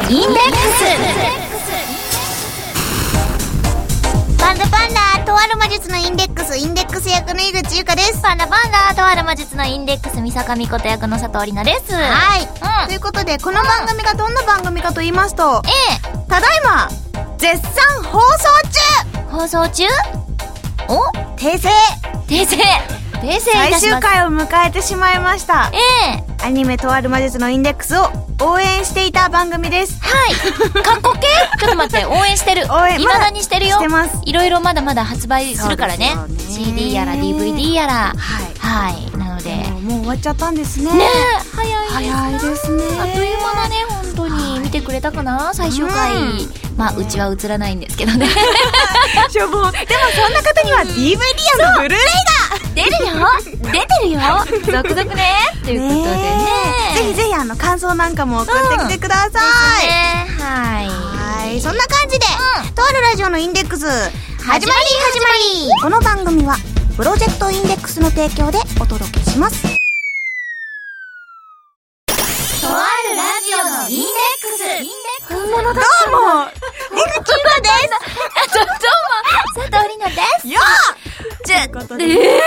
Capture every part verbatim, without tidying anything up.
インデックス。 パンダパンダ、とある魔術のインデックス、インデックス役の井口優香です。 パンダパンダ、とある魔術のインデックス、三坂美琴役の佐藤里奈です。 はい、 うん、 ということでこの番組がどんな番組かと言いますと、 ええ、 ただいま絶賛放送中放送中お訂正訂正訂正い最たします。 終回を迎えてしまいました。 ええ、 アニメとある魔術のインデックスを応援していた番組です。 はい。かっこけちょっと待って、応援してる。 応援未だにしてるよ。 してます。 いろいろまだまだ発売するからね。 そうですよね。 シーディー やら ディーブイディー やら。 はいはい。なので。 もう、もう終わっちゃったんですね。 ねえ、早いです。 早いですね。 あっという間だね、本当に。見てくれたかな最終回。まあ、うちは映らないんですけどね。 しょぼん。でもそんな方には ディーブイディー ブルーレイが出るよ出てるよ続々ねということでね。 ぜひぜひあの感想なんかも送ってきてください。 うん、ね、はい。 はい。そんな感じで、うん、とあるラジオのインデックス、始まり始まり。この番組は、プロジェクトインデックスの提供でお届けします。とあるラジオのインデックス。インデックス。 本物だ。どうも、井口優香です。 どうも、佐藤里奈です。 よっじゃあ、ことで。えー、 本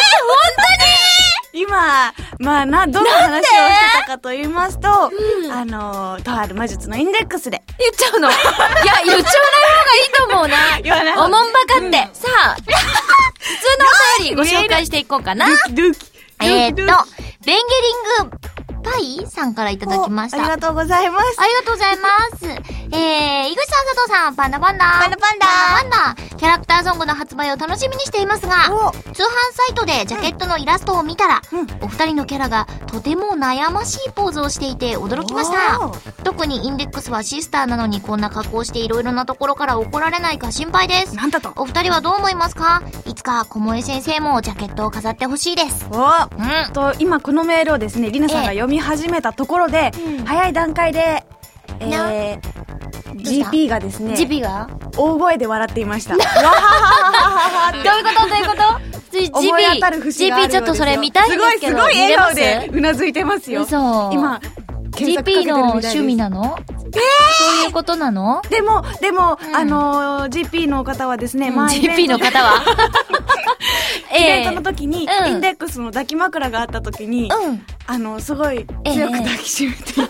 今、まあな、どんな話をしてたかと言いますと、うん、あのー、とある魔術のインデックスで。 言っちゃうのいや、言っちゃわない方がいいと思うな。 言わないおもんばかって。うん、さあ、普通のお便りご紹介していこうかな。えーっと、ベンゲリング、パイさんからいただきました。 ありがとうございます。 ありがとうございます。えー、井口さん、佐藤さん、パンダパンダ。 パンダパンダ。 パンダパンダ。キャラクターソングの発売を楽しみにしていますが、通販サイトでジャケットのイラストを見たら、うん、お二人のキャラがとても悩ましいポーズをしていて驚きました。特にインデックスはシスターなのにこんな格好していろいろなところから怒られないか心配です。 なんだと。 お二人はどう思いますか？いつか小萌先生もジャケットを飾ってほしいです。 おうんと、今このメールをですね、りなさんが読み始めたところで、うん、早い段階で、えー、ジーピー がですね、 ジーピー が大声で笑っていました。どういうことどういうこと ジーピー、 思い当たる節があるようですよ。 ジーピー ちょっとそれ見たいんですけど。 すごい、すごい笑顔でうなずいてますよ。 嘘。 今、 ジーピー の趣味なの？えー、そういうことなの？ でも、でも、うん、あのー、ジーピー の方はですね、 うん、ジーピー の方はイベントの時に、えー、インデックスの抱き枕があった時に、うん、あの、すごい強く抱きしめていた。えー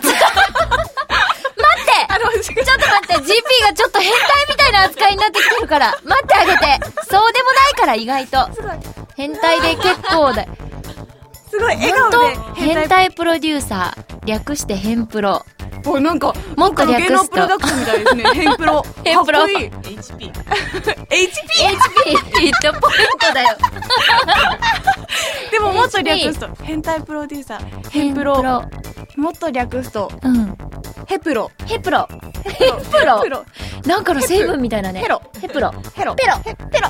あの、ちょっと待って、ジーピー がちょっと変態みたいな扱いになってきてるから、待ってあげて。そうでもないから、意外と。すごい。変態で結構だ。 すごい、笑顔で変態。変態プロデューサー。略してヘンプロ。 お、なんか、 もっと略すと。 芸能プロダクションみたいですね。ヘンプロ。 ヘンプロ。 かっこいい。エイチピー。エイチピー? エイチピー ヒットポイントだよ。 でももっと略すと、変態プロデューサー。ヘンプロ。もっと略すと、うん。ヘプロ。 ヘプロ。ヘプロ。ヘプロ。なんかの成分みたいなね。 ヘロ。 ヘプロ。 ヘロ。 ペロ。ペロ。ペロ。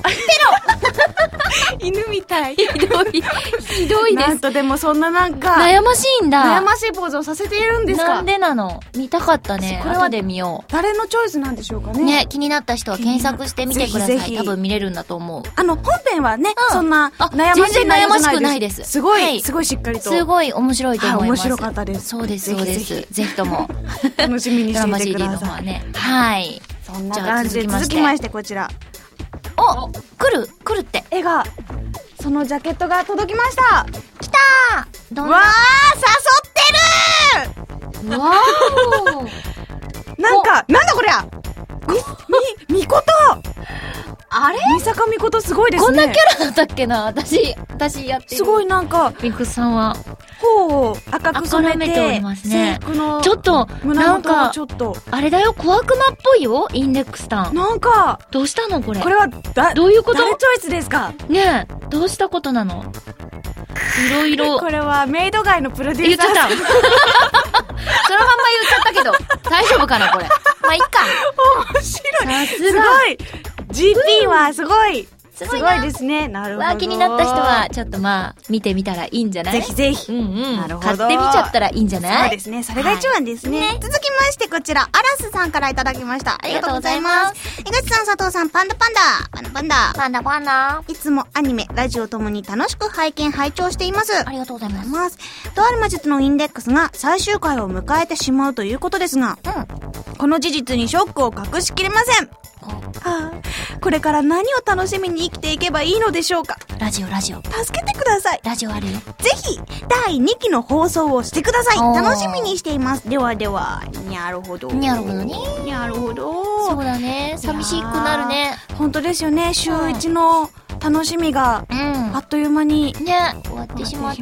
犬みたい。 ひどい。ひどいです。 なんとでもそんななんか。 悩ましいんだ。 悩ましいポーズをさせているんですか？ なんでなの？見たかったね。 これは後で見よう。 誰のチョイスなんでしょうかね。 ね、気になった人は検索してみてください。多分見れるんだと思う。 あの、本編はね、そんな悩ましい悩ましくないです。 すごい、すごいしっかりと。 すごい面白いと思います。 面白かったです。 そうです、そうです。ぜひとも。 楽しみにしていてください。ドラマ シーディーの方はね。はい。 そんな感じで続きましてこちら。 お、来る来るって。 絵が、そのジャケットが届きました。 来たー。 わー、誘ってるー。 わー。なんか、なんだこりゃ。み、み、みこと。あれ？三坂みことすごいですね。 こんなキャラだったっけな私、私やってる。 すごいなんか、 ミクさんは。 頬を赤く染めて、 赤めておりますね。 制服のちょっと、なんか、 ちょっと。 あれだよ、小悪魔っぽいよ、インデックスタン。 なんか、 どうしたのこれ。 これは、だ、 どういうこと？ 誰チョイスですか？ ねえ、どうしたことなの？いろいろ。 これはメイド街のプロデューサー。 言っちゃった。そのまんま言っちゃったけど、大丈夫かなこれ。まあ、いっか。 面白い。 さすが。 すごい。ジーピー はすごい。すごいですね。なるほど。 わー、気になった人は、ちょっとまあ、見てみたらいいんじゃない？ ぜひぜひ。 うんうん。 なるほど。 買ってみちゃったらいいんじゃない？ そうですね。それが一番ですね。はい、続きまして、こちら、アラスさんからいただきました。ありがとうございます。井口さん、佐藤さん、パンダパンダ。パンダパンダ。 パンダパンダ。 いつもアニメ、ラジオともに楽しく拝見、拝聴しています。 ありがとうございます。 とある魔術のインデックスが最終回を迎えてしまうということですが、うん。 この事実にショックを隠しきれません。はあ、これから何を楽しみに生きていけばいいのでしょうか。 ラジオラジオ助けてください。 ラジオあるよ。 ぜひだいにきの放送をしてください。楽しみにしています。ではでは。にゃるほど。 にゃるほどね。 にゃるほど。 そうだね。寂しくなるね。 本当ですよね。週一の楽しみが、うん、あっという間にね終わってしまって。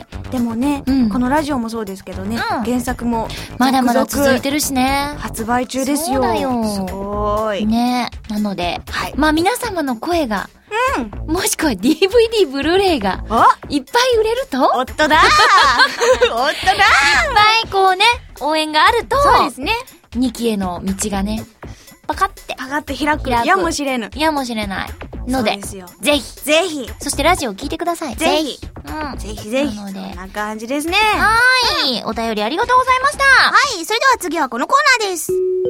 でもね、うん、このラジオもそうですけどね、うん、原作もまだまだ続いてるしね。 発売中ですよ。 そうだよ。 すごいね。なので、はい、まあ皆様の声が、 うん、 もしくは ディーブイディー ブルーレイがいっぱい売れると、 おっとだーおっとだーいっぱいこうね応援があると、 そうですね、 にきへの道がねパカってパカって開くやもしれぬやもしれないので、ぜひぜひ、 そしてラジオを聞いてください。 ぜひ、 うん、 ぜひぜひ。 なのでこんな感じですね。 はーい、お便りありがとうございました。 はい、それでは次はこのコーナーです。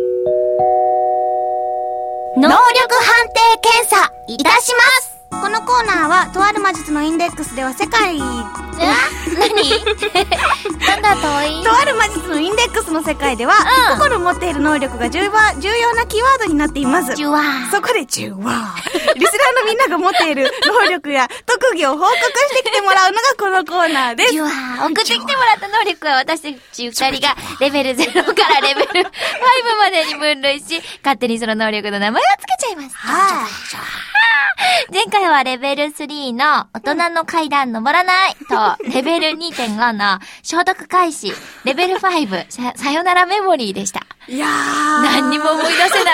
能力判定検査いたします。 このコーナーはとある魔術のインデックスでは世界え何なんだ遠いとある魔術のインデックスの世界では、うん、個々持っている能力が重要なキーワードになっています。 じゅわー。 そこでじゅわーリスナーのみんなが持っている能力や特技を報告してきてもらうのがこのコーナーです。 じゅわー。送ってきてもらった能力は私たち二人がレベルゼロからレベルファイブまでに分類し、勝手にその能力の名前をつけちゃいます。 はい。 前回はレベルスリーの大人の階段登らないと、レベル にてんご の消毒開始、レベルファイブ さ, さよならメモリーでした。 いやー。 何にも思い出せない。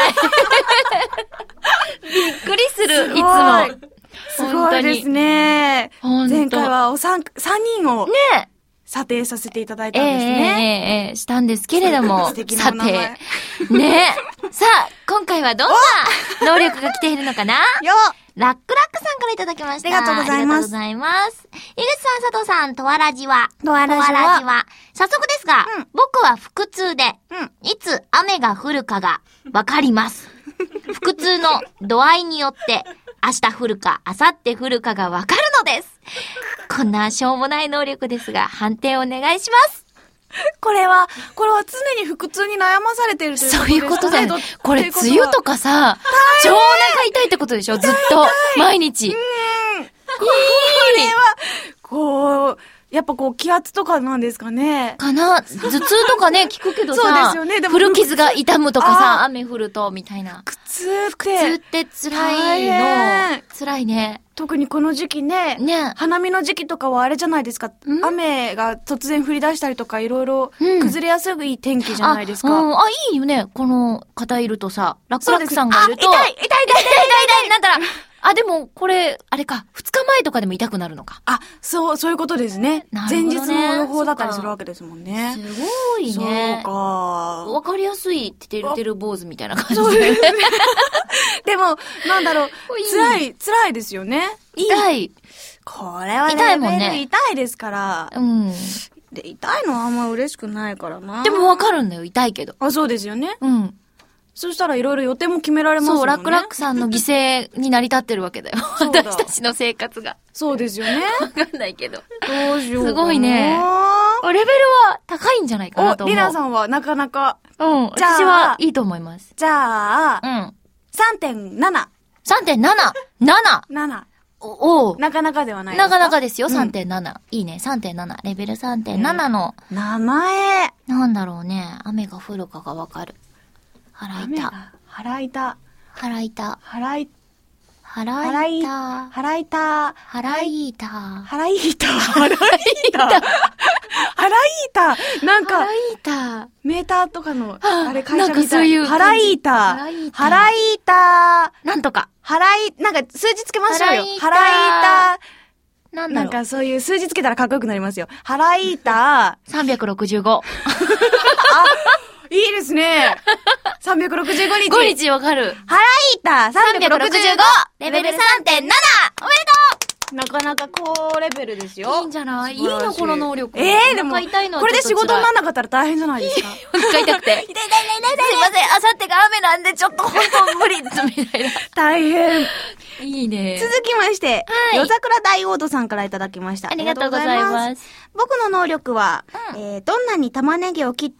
びっくりする、いつも。 すごいですね。前回はお三、三人を。ね査定させていただいたんですね。 えー、えー、えー、したんですけれども。 素敵なお名前。 さて。ねさあ、今回はどんな能力が来ているのかなよラックラックさんからいただきました。 ありがとうございます。 ありがとうございます。井口さん、佐藤さん、とわらじは。 とわらじは。 とわらじは。早速ですが、うん、僕は腹痛で、 うん、 いつ雨が降るかがわかります。腹痛の度合いによって、明日降るか、明後日降るかがわかるのです。こんなしょうもない能力ですが、判定お願いします。 これは、これは常に腹痛に悩まされているということですかね。 そういうことだよね。これ、梅雨とかさ、超お腹痛いってことでしょずっと。毎日。うーん。 これは、こう、やっぱこう気圧とかなんですかね。 かな頭痛とかね、聞くけどさ。 そうですよね。でも古傷が痛むとかさ、雨降ると、みたいな。 苦痛って。 苦痛って辛いの。辛いね。 特にこの時期ね。 ね。 花見の時期とかはあれじゃないですか。雨が突然降り出したりとかいろいろ崩れやすい天気じゃないですか。 うん、あ、うん、あ、いいよね。この方いるとさ、ラックラックさんがいると。 痛い痛い痛い痛い痛い痛いなんだら。あ、でも、これ、あれか、二日前とかでも痛くなるのか。 あ、そう、そういうことですね。 なるほどね。 前日の予報だったりするわけですもんね。 すごいね。 そうか。 わかりやすいっててるてる坊主みたいな感じで。 そうですね。でも、なんだろう、辛い、辛いですよね。 痛い。 これはね、 痛いもんね。 痛いですから。 うん。 で、痛いのはあんま嬉しくないからな。 でもわかるんだよ、痛いけど。 あ、そうですよね。 うん。 そしたらいろいろ予定も決められますもんね。 そう、ラックラックさんの犠牲に成り立ってるわけだよ。私たちの生活が。 そうですよね。 わかんないけど。 どうしようかな。 すごいね。レベルは高いんじゃないかなと思う。 お、リナさんはなかなか。 うん。私はいいと思います。 じゃあ、 うん。 さんてんなな。 さんてんなな。なな。 なな。 おお。 なかなかではないですか。 なかなかですよ、さんてんなな。いいね、さんてんなな。レベル さんてんなな の。 名前。 なんだろうね。雨が降るかがわかる。腹痛。 腹痛。 腹痛。 腹痛。 腹痛。 腹痛。 腹痛。 腹痛。 腹痛。 腹痛。腹痛。なんか、 腹痛。 メーターとかの、あれ会社みたい。 なんかそういう。 腹痛。腹痛。 なんとか。 腹い、なんか数字つけましょうよ。腹痛。 なんだろう。 なんかそういう数字つけたらかっこよくなりますよ。腹痛。 さんびゃくろくじゅうご。 あ、いいですね。さんびゃくろくじゅうごにち。 ごにちわかる。 腹痛さんびゃくろくじゅうご。 レベル さんてんなな。おめでとう。なかなか高レベルですよ。 いいんじゃない？いいのこの能力。 ええー、でも、これで仕事にならなかったら大変じゃないですか。 お腹痛くて。痛い痛い痛い痛い。すいません、あさってが雨なんでちょっと本当無理です、みたいな。 大変。 いいね。 続きまして、はい、夜桜大王都さんからいただきました。 ありがとうございます。 僕の能力は、うん、えー、どんなに玉ねぎを切っても、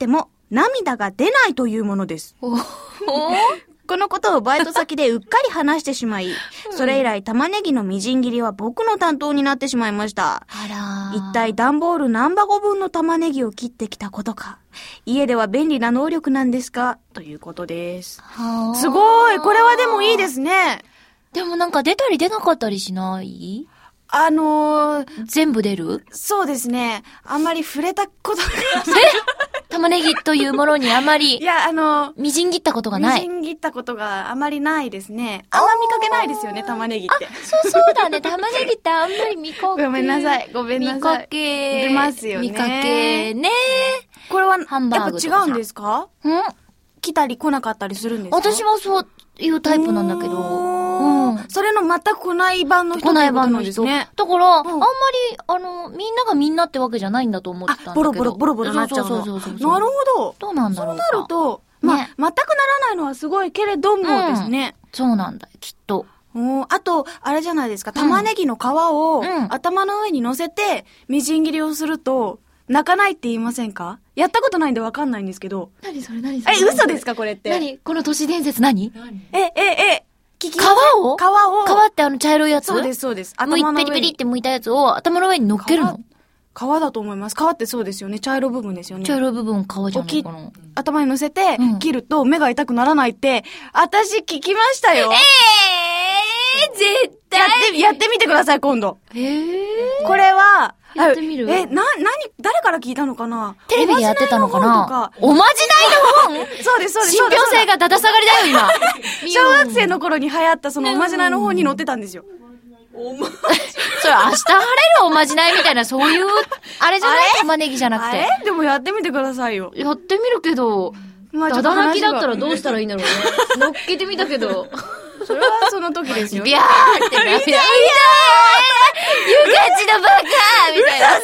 涙が出ないというものです。 おこのことをバイト先でうっかり話してしまい、それ以来玉ねぎのみじん切りは僕の担当になってしまいました。 あら。 一体段ボール何箱分の玉ねぎを切ってきたことか。家では便利な能力なんですかということです。すごい、これはでもいいですね。 でもなんか出たり出なかったりしない？ あのー、 全部出る？ そうですね。あんまり触れたことがえ玉ねぎというものにあまり、 いや、あのー、 みじん切ったことがない。 みじん切ったことがあまりないですね。あんま見かけないですよね、玉ねぎって。 あ、そうそうだね。玉ねぎってあんまり見かけ。 ごめんなさい、ごめんなさい。 見かけ。 出ますよね。 見かけね。 これは、 ハンバーグとかやっぱ違うんですか？ ん来たり来なかったりするんですか？ 私もそういうタイプなんだけど。うん。 それの全く来ない版の人ってことなんですね。 だから、あんまり、あの、みんながみんなってわけじゃないんだと思ってたんだけど。 ボロボロ、ボロボロなっちゃうの。 そうそうそうそう。 なるほど。 どうなんだろうか。 そうなると、まあ、全くならないのはすごいけれどもですね。 そうなんだよ、きっと。 おあと、あれじゃないですか、玉ねぎの皮を頭の上に乗せて、みじん切りをすると、泣かないって言いませんか？やったことないんでわかんないんですけど。 何それ何それ？ え、嘘ですかこれって。 何この都市伝説何？ え、え、え、聞き皮を皮を皮ってあの茶色いやつ？ そうです、そうです。 頭の上に。ペリペリって剥いたやつを頭の上に乗っけるの？ 皮だと思います。皮ってそうですよね。茶色部分ですよね。 茶色部分皮じゃないかな。 頭に乗せて、切ると目が痛くならないって、私聞きましたよ。 ええー、絶対やって、やってみてください、今度。 ええー。これは、 やってみる？ え、な、なに、誰から聞いたのかな？ テレビでやってたのかな？おまじないの本？ そうです、そうです。 信憑性がだだ下がりだよ、今。 小学生の頃に流行ったそのおまじないの本に載ってたんですよ。 おまじそれ明日晴れるおまじないみたいな、そういう、あれじゃない？玉ねぎじゃなくて。 あれでもやってみてくださいよ。 やってみるけど、まあ、だだ泣きだったらどうしたらいいんだろうね。乗っけてみたけど。 それはその時ですよ。 ビャーってなって。ゆかちのバカみたいな。まあ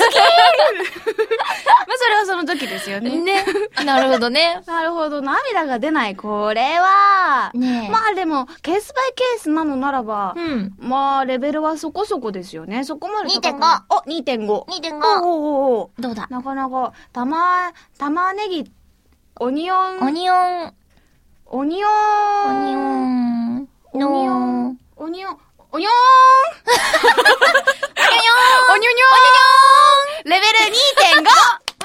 それはその時ですよね。 ね。なるほどね。 なるほど。涙が出ない。これは、 ね、 まあでも、ケースバイケースなのならば、 うん、 まあレベルはそこそこですよね。そこまで高く。 にてんご。 お、にてんご。 にてんご。 おおおどうだ？ なかなか、たま、玉ねぎ、オニオン。 オニオン。 オニオン。 オニオン。 オニオン。オニオン。オニオン。オニオン。オニオン。オニョニョン。レベル にてんご。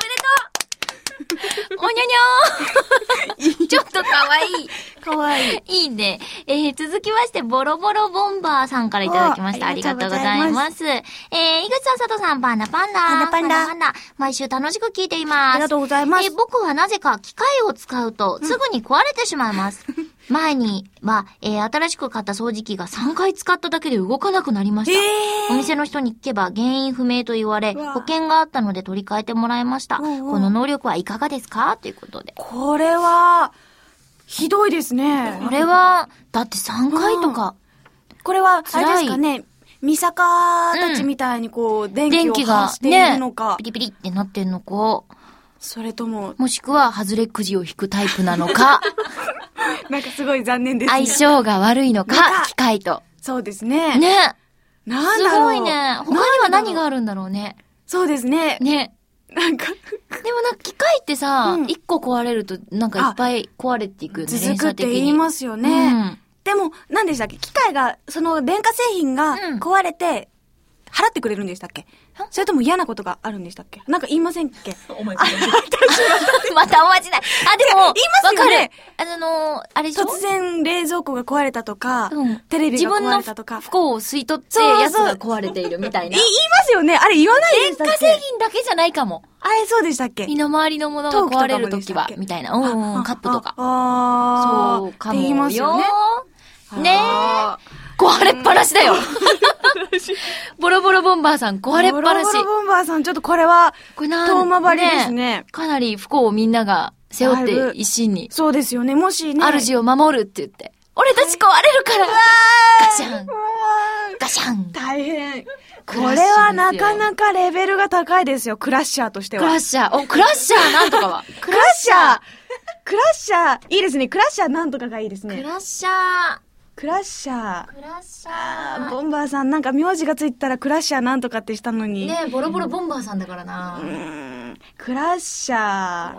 おにょにょーちょっとかわいい。 かわいい。 いいね。えー、続きまして、ボロボロボンバーさんからいただきました。ありがとうございます。えー、井口さん、佐藤さん、パンダパンダ。 パンダパンダ。 パンダ。毎週楽しく聞いています。 ありがとうございます。 えー、僕はなぜか機械を使うと、すぐに壊れてしまいます。うん、前には、えー、新しく買った掃除機がさんかい使っただけで動かなくなりました。えー、お店の人に聞けば原因不明と言われ、保険があったので取り替えてもらいました。この能力はいかがですかということで。 これは、ひどいですね。 これは、だってさんかいとか。 うん、これは、あれですかね、ミサカたちみたいにこう、電気を発しているのか。 ね、ピリピリってなってんのか。 それとも、 もしくは、外れくじを引くタイプなのか。 なんかすごい残念ですね。 相性が悪いのか、機械と。 そうですね。 ね。 なんだろう。 すごいね。他には何があるんだろうね。 そうですね。 ね。 なんか。 でもなんか機械ってさ、一、うん、個壊れるとなんかいっぱい壊れていくよね。 続くって言いますよね。うん、でも、何でしたっけ？機械が、その電化製品が壊れて、払ってくれるんでしたっけ？うん、それとも嫌なことがあるんでしたっけ？なんか言いませんっけ？ おまじない。またおまじない。あ、でも、 言いますよね。 あのー、あれでしょ？ 突然冷蔵庫が壊れたとか、うん、テレビが壊れたとか。 自分の不幸を吸い取ってやつが壊れているみたいな。 言いますよね。あれ言わないでしたっけ？ 電化製品だけじゃないかも。 あれそうでしたっけ？ 身の回りのものが壊れるときは、みたいな。うんうん、カップとか。 ああ。 そうかもよ。 って言いますよね。 ねえ。壊れっぱなしだよ。ボロボロボンバーさん、壊れっぱなし。 ボロボロボンバーさん、ちょっとこれは、これな遠回りですね。 かなり不幸をみんなが背負って一心に。 そうですよね。もしね。 主を守るって言って。俺たち壊れるから。ガシャン。ガシャン。 大変。これはなかなかレベルが高いですよ。クラッシャーとしては。 クラッシャー。お、クラッシャーなんとかは。 クラッシャークラッシャーいいですね。クラッシャーなんとかがいいですね。 クラッシャー。 クラッシャー。 クラッシャー。 ボンバーさん、なんか名字がついたらクラッシャーなんとかってしたのに。 ねえ、ボロボロボンバーさんだからな。 うーん。クラッシャー。 クラッシャー。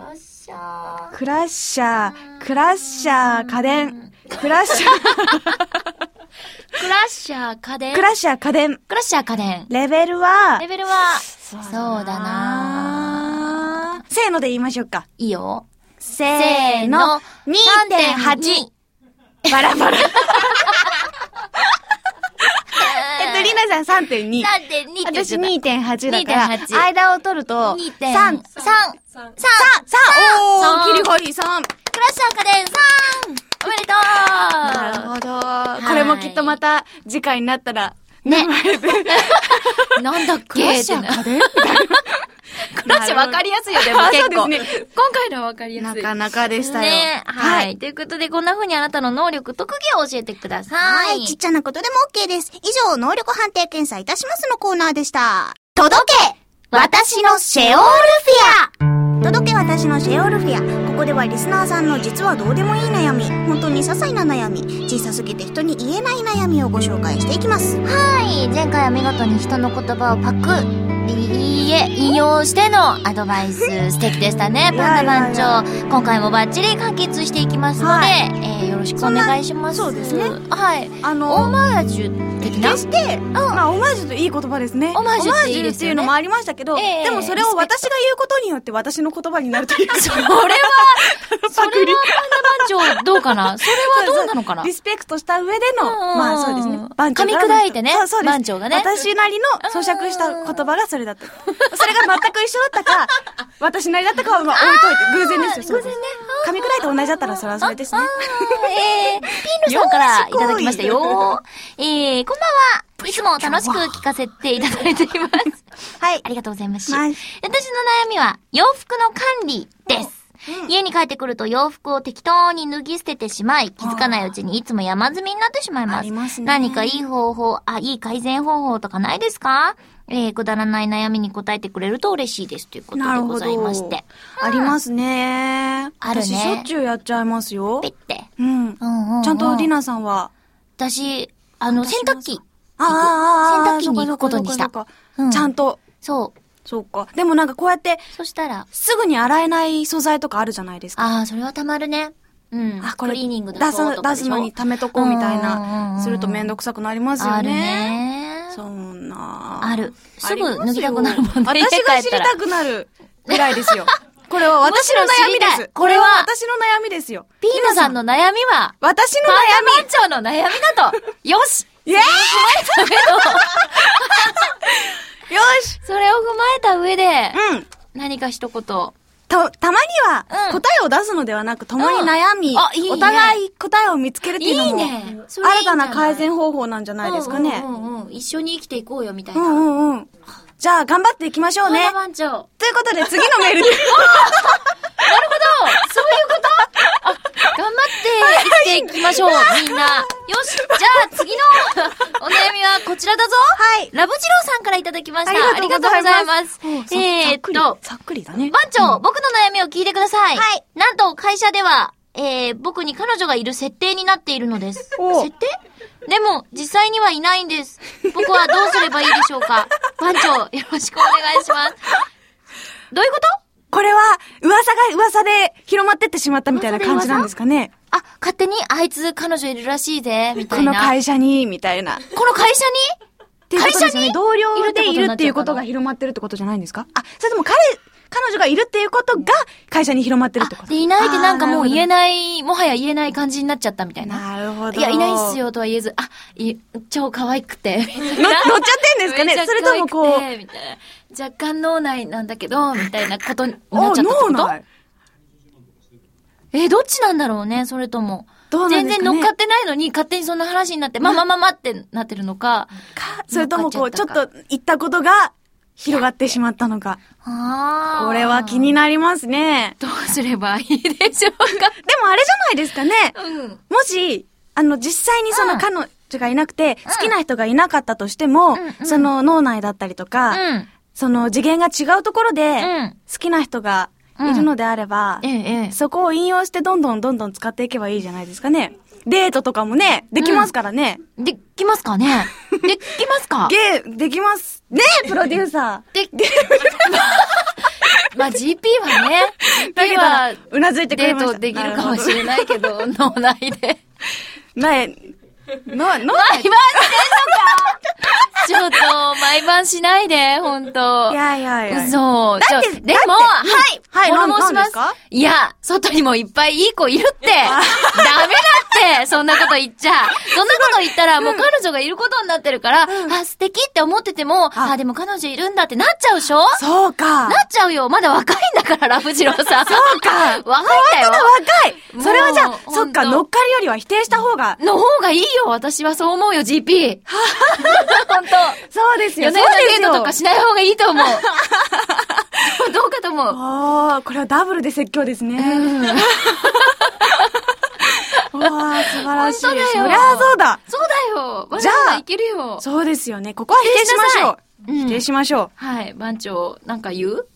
シャー。 クラッシャー、クラッシャー、家電。クラッシャー。 クラッシャー、家電。 クラッシャー、家電。 クラッシャー、家電。 レベルは、 レベルは、そうだなせーので言いましょうか。 いいよ。 せーの、にてんはち。バラバラ。えっと、りなさん さんてんに。 さんてんに って言ってた。 私 にてんはち だから、 にてんはち間を取ると、 にてんさん、さん、 さん、 さん、おー、 さんキリホイさん。 クラッシャー、家電さんおめでとうなるほど。これもきっとまた次回になったら、 ね。なんだっけクラッシャー家電クラッシャーわかりやすいよ、でも結構。 そうですね。 今回のはわかりやすい。 なかなかでしたよ。 ね。はい。ということで、こんな風にあなたの能力、特技を教えてください。 はい。ちっちゃなことでも OK です。以上、能力判定検査いたしますのコーナーでした。届け私のシェオールフィア届け私のシェオールフィア。ここではリスナーさんの実はどうでもいい悩み、本当に些細な悩み、小さすぎて人に言えない悩みをご紹介していきます。 はい。前回は見事に人の言葉をパクリいえ引用してのアドバイス素敵でしたね、パンダ番長。今回もバッチリ完結していきますので、はい、えー、よろしくお願いします。 そうですね。 はい。 あのオマージュ的な。 決して、うん、まあオマージュといい言葉ですね。 オマージュっていいですよね。 っていうのもありましたけど、えー、でもそれを私が言うことによって私の言葉になるというか。 それは、それはパンダ番長どうかなそれはどうなのかなリスペクトした上での、まあそうですね。番長噛み砕いてね。 そうそうです。 番長がね。 私なりの咀嚼した言葉がそれだった。それが全く一緒だったか、私なりだったかはまあ置いといて、偶然ですよ。偶然ね。噛み砕いて同じだったらそれはそれですね。 えー、ピーヌさんからいただきましたよ。えー、こんばんは。いつも楽しく聞かせていただいています。 はい。 ありがとうございます。私の悩みは洋服の管理です。うん、家に帰ってくると洋服を適当に脱ぎ捨ててしまい、気づかないうちにいつも山積みになってしまいます。ありますね。何かいい方法、あ、いい改善方法とかないですか？えー、くだらない悩みに答えてくれると嬉しいですということでございまして。 うん、ありますね。 あるね。 私しょっちゅうやっちゃいますよ。 ペッて。 うん。うんうんうん、ちゃんとリナさんは？ 私、あの、洗濯機。 ああ、洗濯機に行くことにした。 うん、ちゃんと。 そう。 そうか。でもなんかこうやって、 そしたら、 すぐに洗えない素材とかあるじゃないですか。 ああ、それはたまるね。うん。 あ、これ、 クリーニングだそうとかでしょ。出すのに溜めとこうみたいな、するとめんどくさくなりますよね。 あるね。 そんな。 ある。すぐ脱ぎたくなるもんね。 私が知りたくなるぐらいですよ。これは私の悩みです。これは私の悩みですよ。 ピーノさんの悩みは、 私の悩み。 パンダ番長の悩みだと。よしイェーイよしそれを踏まえた上で、 うん。 何か一言。 と、たまには、答えを出すのではなく、共に悩み、お互い答えを見つけるっていうのも、いいね。新たな改善方法なんじゃないですかね。 うんうんうん。一緒に生きていこうよ、みたいな。 うんうんうん。じゃあ、頑張っていきましょうね。 パンダ番長。 ということで、次のメールで。 なるほどそういうことあ、頑張って生きていきましょう、みんな。よし、じゃあ次のお悩みはこちらだぞ。 はい。 ラブジローさんからいただきました。ありがとうございます。えーっと、 ざっくりだね。 番長、うん、僕の悩みを聞いてください。 はい。 なんと会社では、えー、僕に彼女がいる設定になっているのです。設定でも、実際にはいないんです。僕はどうすればいいでしょうか番長、よろしくお願いします。どういうことこれは、噂が噂で広まってってしまったみたいな感じなんですかね。 あ、勝手にあいつ彼女いるらしいぜ、みたいな。 この会社に、みたいな。 この会社にっていうことですよね。同僚でいるっていうことが広まってるってことじゃないんですか？あ、それとも彼、彼女がいるっていうことが会社に広まってるってこと？ で、いないってなんかもう言えない、もはや言えない感じになっちゃったみたいな。 なるほど。 いや、いないっすよとは言えず、あ、い、超可愛くて、みたいな。 乗っちゃってんですかね？それともこう。 みたいな。若干脳内なんだけど、みたいなことになっちゃったってこと？脳内え、どっちなんだろうね、それとも。どうなんですかね、全然乗っかってないのに、勝手にそんな話になって、まあまあまあまってなってるのか。 か、それともこう、ちょっと言ったことが広がってしまったのか。ああ。これは気になりますね。 どうすればいいでしょうか。でもあれじゃないですかね。うん。もし、あの、実際にその彼女がいなくて、好きな人がいなかったとしても、うん、その脳内だったりとか、うん、その次元が違うところで、好きな人が、いるのであれば、うんええ、そこを引用してどんどんどんどん使っていけばいいじゃないですかね。デートとかもね、できますからね。 うん、できますかねできますかゲー、できます。ねプロデューサー。で、 まあ ジーピー はね、ジーピー はうなずいてくれました。 デートできるかもしれないけど、脳内で。 なえ、な、な、 毎晩してんのかちょっと、毎晩しないで、ほんと。 いやいやいや。 嘘。 だって、 でも、はい。 はい、 物申します。 かいや、外にもいっぱいいい子いるって。ダメだって、そんなこと言っちゃ。そんなこと言ったら、もう彼女がいることになってるから、うん、あ、素敵って思ってても、あ、あでも彼女いるんだってなっちゃうでしょ？ そうか。 なっちゃうよ。まだ若いんだから、ラフジローさん。 そうか。 若いんだよ。 若い。それはじゃあ、そっか、乗っかるよりは否定した方が。 の方がいいよ。私はそう思うよ、ジーピー。ほんと。 そうですよ。 夜な夜なデートとかしない方がいいと思う。どうかと思う。 ああ、これはダブルで説教ですね。うん。わあ、素晴らしい。 本当だよ。 そりゃあそうだ。 そうだよ。 じゃあ、 いけるよ。 そうですよね。ここは否定しましょう。 うん、 否定しましょう。 はい。番長、なんか言う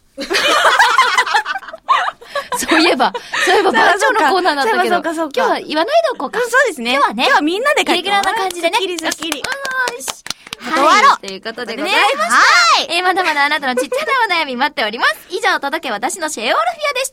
そういえば、そういえば番長のコーナーだったけど、今日は言わないでおこうか。 そうですね。 今日はね、 今日はみんなで書いてレギュラーな感じでね。 スッキリスッキリ。 よし。 断ろう、 はい、ということでございました。 はい。 えー、まだまだあなたのちっちゃなお悩み待っております。以上、届け私のシェオルフィアでした。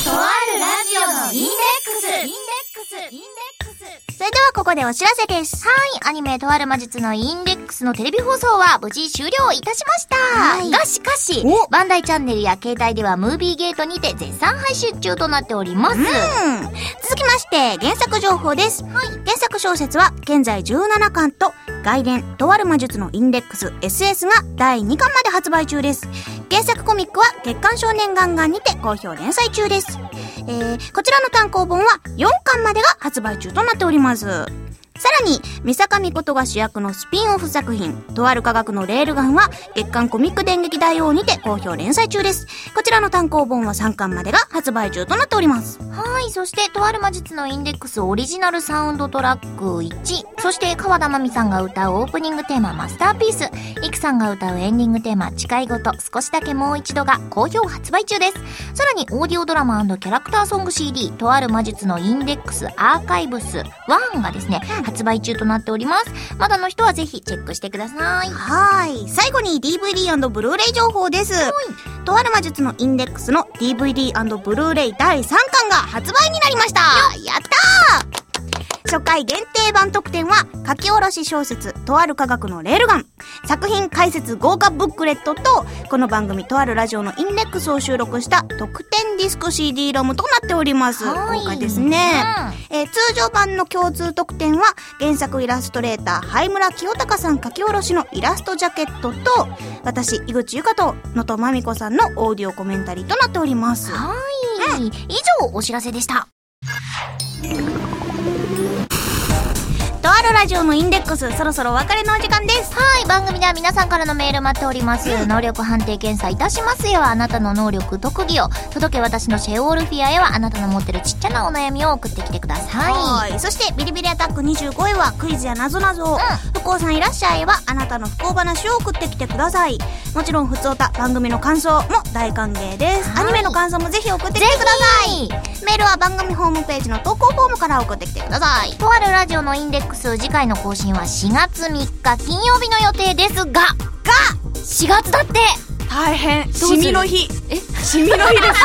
とあるラジオのインデックス。インデックス。インデックス。 それではここでお知らせです。 はい。アニメとある魔術のインデックスのテレビ放送は無事終了いたしました。はい。がしかし、バンダイチャンネルや携帯ではムービーゲートにて絶賛配信中となっております。うん。 続きまして、原作情報です。はい。原作小説は現在じゅうななかんと、外伝とある魔術のインデックス エスエス がだいにかんまで発売中です。原作コミックは月刊少年ガンガンにて好評連載中です。えー、こちらの単行本はよんかんまでが発売中となっております。さらに、三坂美琴が主役のスピンオフ作品、とある科学のレールガンは月刊コミック電撃大王にて好評連載中です。こちらの単行本はさんかんまでが発売中となっております。 はい、そしてとある魔術のインデックスオリジナルサウンドトラックいち、そして川田真美さんが歌うオープニングテーママスターピース、イクさんが歌うエンディングテーマ誓い事少しだけもう一度が好評発売中です。さらにオーディオドラマ&キャラクターソング シーディー とある魔術のインデックスアーカイブスワンがですね、発売中となっております。まだの人はぜひチェックしてください。 はい。最後に ディーブイディー&ブルーレイ情報です。とある魔術のインデックスの ディーブイディー&ブルーレイだいさんかんが発売になりました。やったー！初回限定版特典は書き下ろし小説とある科学のレールガン、作品解説豪華ブックレットと、この番組とあるラジオのインデックスを収録した特典ディスク シーディー ロムとなっております。豪華ですね。うん、えー、通常版の共通特典は原作イラストレーター灰村清隆さん書き下ろしのイラストジャケットと、私井口ゆかと能登まみこさんのオーディオコメンタリーとなっております。 はい、うん、以上お知らせでした。 とあるラジオのインデックス、そろそろお別れのお時間です。 はい、番組では皆さんからのメール待っております。うん、能力判定検査いたしますよ。あなたの能力特技を届け私のシェオールフィアへはあなたの持ってるちっちゃなお悩みを送ってきてください。 はい。そしてビリビリアタックにじゅうごへはクイズやなぞなぞを、うん、不幸さんいらっしゃいへはあなたの不幸話を送ってきてください。もちろんふつおた番組の感想も大歓迎です。アニメの感想もぜひ送ってきてください。メールは番組ホームページの投稿フォームから送ってきてください。 とあるラジオのインデックス、次回の更新はしがつみっか金曜日の予定ですが、がしがつだって大変。シミの日。えシミの日ですよ。シミの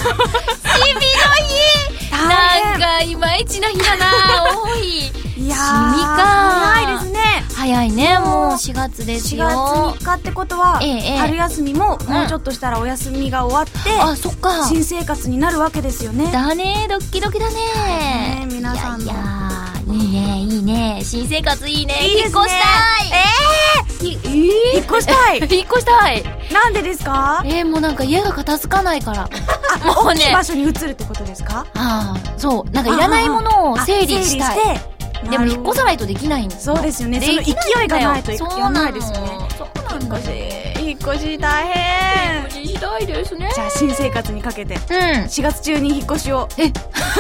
日なんかいまいちな日だな。多い。 いやー、 シミか。 早いですね。 早いね。もうしがつですよ。 しがつみっかってことは、ええ、春休みももうちょっとしたらお休みが終わって、うん、あ、そっか。新生活になるわけですよね。 だね、ドッキドキだね。 ね、皆さんの。いやいやいいね、いいね。新生活いいね。 いいですね。 引っ越したい。 えー、えー、引っ越したい。 引っ越したい。 なんでですか？ えー、もうなんか家が片付かないから。 あ、もうね。大きい場所に移るってことですか？ ああ、そう。なんかいらないものを整理したい。でも引っ越さないとできないんです。 そうですよね。その勢いがないとやらないですよね。 そうなんだね。 引っ越し大変。 引っ越ししたいですね。 じゃあ新生活にかけて、うん、しがつ中に引っ越しを。ええー、も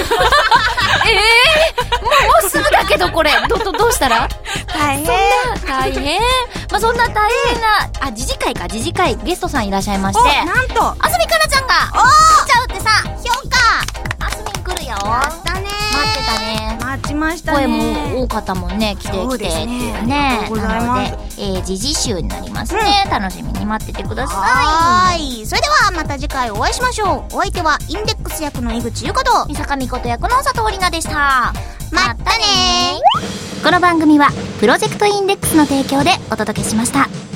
うもうすぐだけどこれどどどうしたら大変。 そんな大変。まあそんな大変な、あ、次次回か次次回ゲストさんいらっしゃいまして、 なんとあすみかなちゃんが来ちゃうってさ。評価。あすみん来るよ。 やったね。 待ってたね。 待ちましたね。 声も多かったもんね。来て来てっていうね。 ありがとうございます。 なので、えー、次次週になりますね。うん、楽しみに待っててください。 はーい。それではまた次回お会いしましょう。お相手はインデックス役の井口優香と、 三坂美琴役の佐藤里奈でした。 またねー。 この番組はプロジェクトインデックスの提供でお届けしました。